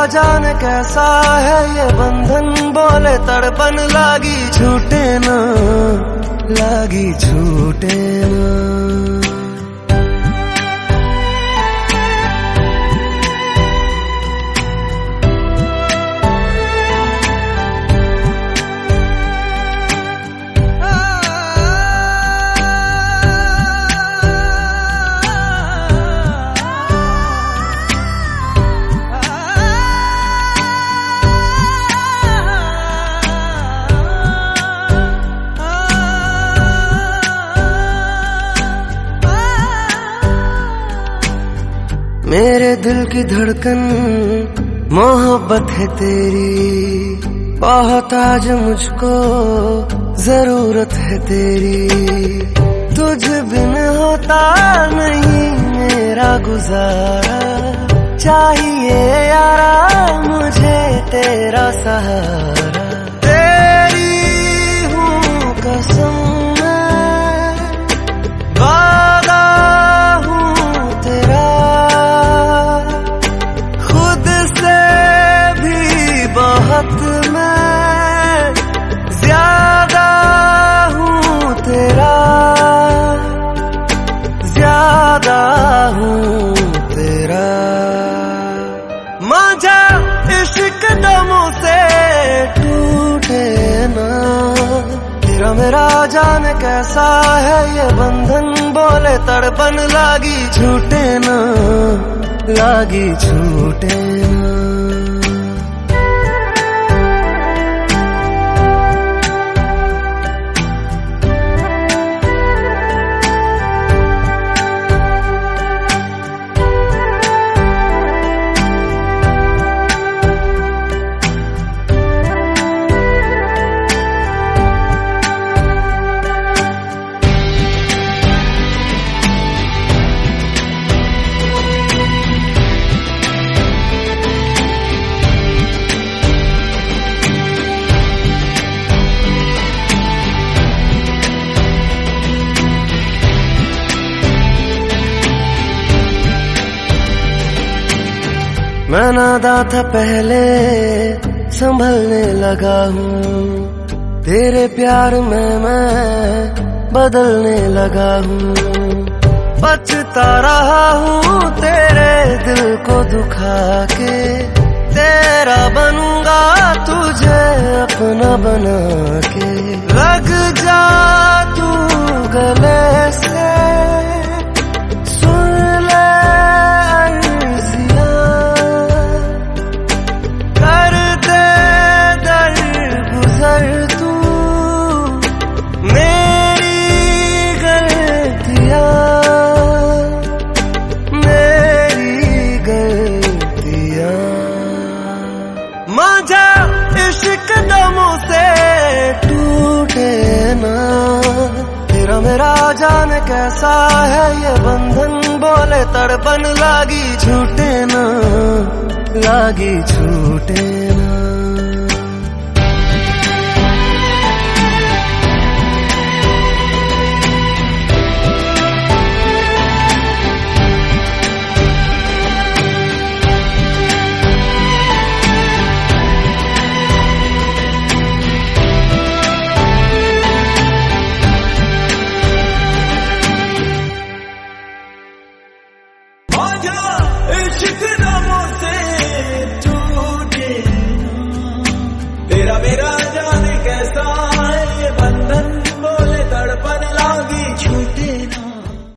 जाने कैसा है ये बंधन, बोले तड़पन लागी छूटे ना, लागी छूटे ना। मेरे दिल की धड़कन मोहब्बत है तेरी, बहुत आज मुझको जरूरत है तेरी। तुझ बिन होता नहीं मेरा गुजारा, चाहिए यारा मुझे तेरा सहारा। तेरी हूँ कसम मैं ज्यादा हूँ तेरा, ज्यादा हूँ तेरा। माझा इश्क दमों से टूटे ना, तेरा मेरा जाने कैसा है ये बंधन, बोले तड़पन लागी छूटे ना, लागी छूटे ना। मैं नादा था पहले संभलने लगा हूँ, तेरे प्यार में मैं बदलने लगा हूँ। पछता रहा हूँ तेरे दिल को दुखा के, तेरा बनूंगा तुझे अपना बना के। लग जा तू गले से, माझा इश्क दमों से टूटे ना, तेरा मेरा जाने कैसा है ये बंधन, बोले तड़पन लागी छूटे ना, लागी छूटे ना। इश्क दमों से टूटे ना, तेरा मेरा